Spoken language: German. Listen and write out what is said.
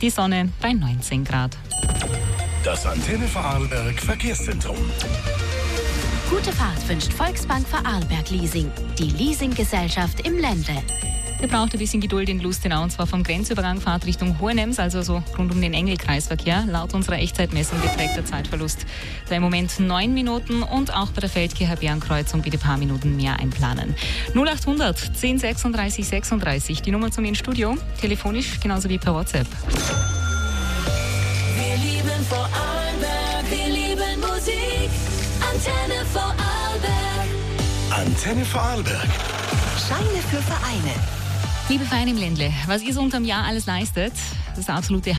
die Sonne bei 19 Grad. Das Antenne Vorarlberg Verkehrszentrum. Gute Fahrt wünscht Volksbank Vorarlberg Leasing, die Leasinggesellschaft im Ländle. Ihr braucht ein bisschen Geduld in Lustenau, und zwar vom Grenzübergang Fahrt Richtung Hohenems, also so rund um den Engelkreisverkehr. Laut unserer Echtzeitmessung beträgt der Zeitverlust da im Moment 9 Minuten, und auch bei der Feldkircher Bärenkreuzung bitte ein paar Minuten mehr einplanen. 0800 10 36 36, die Nummer zu mir ins Studio, telefonisch genauso wie per WhatsApp. Wir lieben Vorarlberg, wir lieben Musik, Antenne Vorarlberg. Antenne Vorarlberg. Scheine für Vereine. Liebe Vereine im Ländle, was ihr so unterm Jahr alles leistet, das ist absolute